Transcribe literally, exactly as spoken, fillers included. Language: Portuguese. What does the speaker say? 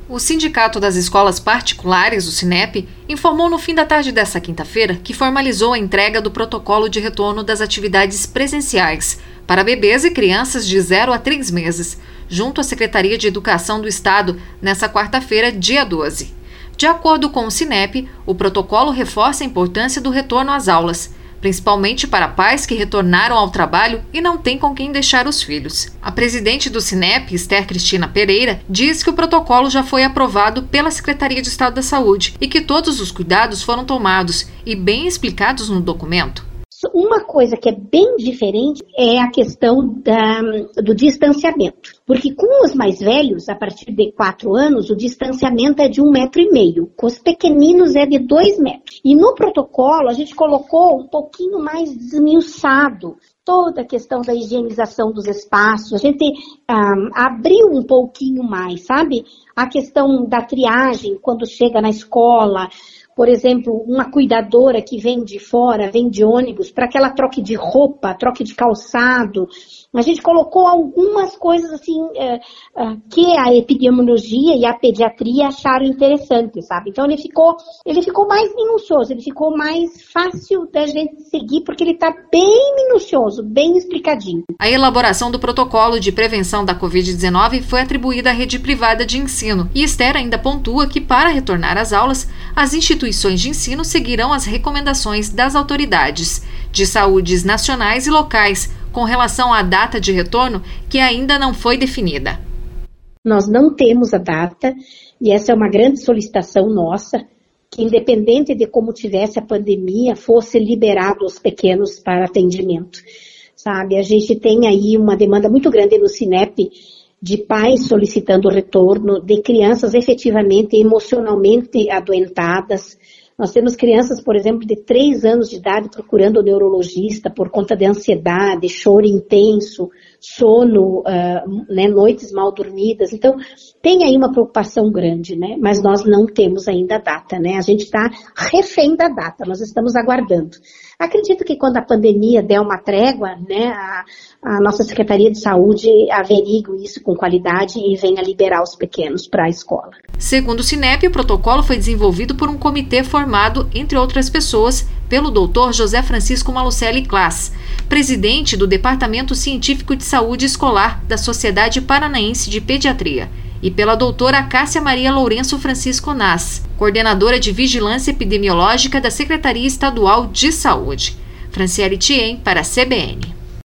O Sindicato das Escolas Particulares, o SINEP, informou no fim da tarde desta quinta-feira que formalizou a entrega do protocolo de retorno das atividades presenciais para bebês e crianças de zero a três meses, junto à Secretaria de Educação do Estado, nesta quarta-feira, dia doze. De acordo com o SINEP, o protocolo reforça a importância do retorno às aulas, principalmente para pais que retornaram ao trabalho e não têm com quem deixar os filhos. A presidente do SINEP, Esther Cristina Pereira, diz que o protocolo já foi aprovado pela Secretaria de Estado da Saúde e que todos os cuidados foram tomados e bem explicados no documento. Uma coisa que é bem diferente é a questão da, do distanciamento. Porque com os mais velhos, a partir de quatro anos, o distanciamento é de um metro e meio. Com os pequeninos é de dois metros. E no protocolo, a gente colocou um pouquinho mais desmiuçado toda a questão da higienização dos espaços. A gente um, abriu um pouquinho mais, sabe? A questão da triagem quando chega na escola. Por exemplo, uma cuidadora que vem de fora, vem de ônibus, para que ela troque de roupa, troque de calçado. A gente colocou algumas coisas assim é, é, que a epidemiologia e a pediatria acharam interessantes, sabe? Então ele ficou, ele ficou mais minucioso, ele ficou mais fácil da gente seguir, porque ele está bem minucioso, bem explicadinho. A elaboração do protocolo de prevenção da covid dezenove foi atribuída à rede privada de ensino. E Esther ainda pontua que, para retornar às aulas, as instituições instituições de ensino seguirão as recomendações das autoridades de saúde nacionais e locais com relação à data de retorno, que ainda não foi definida. Nós não temos a data, e essa é uma grande solicitação nossa, que independente de como tivesse a pandemia, fosse liberado os pequenos para atendimento. Sabe, a gente tem aí uma demanda muito grande no SINEP, de pais solicitando o retorno, de crianças efetivamente emocionalmente adoentadas. Nós temos crianças, por exemplo, de três anos de idade procurando o neurologista por conta de ansiedade, choro intenso, sono, uh, né, noites mal dormidas. Então, tem aí uma preocupação grande, né? Mas nós não temos ainda a data, né? A gente está refém da data, nós estamos aguardando. Acredito que quando a pandemia der uma trégua, né, a, a nossa Secretaria de Saúde averigue isso com qualidade e venha liberar os pequenos para a escola. Segundo o SINEP, o protocolo foi desenvolvido por um comitê formado, entre outras pessoas, pelo doutor José Francisco Malucelli Class, presidente do Departamento Científico de Saúde Escolar da Sociedade Paranaense de Pediatria, e pela doutora Cássia Maria Lourenço Francisco Nas, coordenadora de Vigilância Epidemiológica da Secretaria Estadual de Saúde. Franciele Thiem, para a C B N.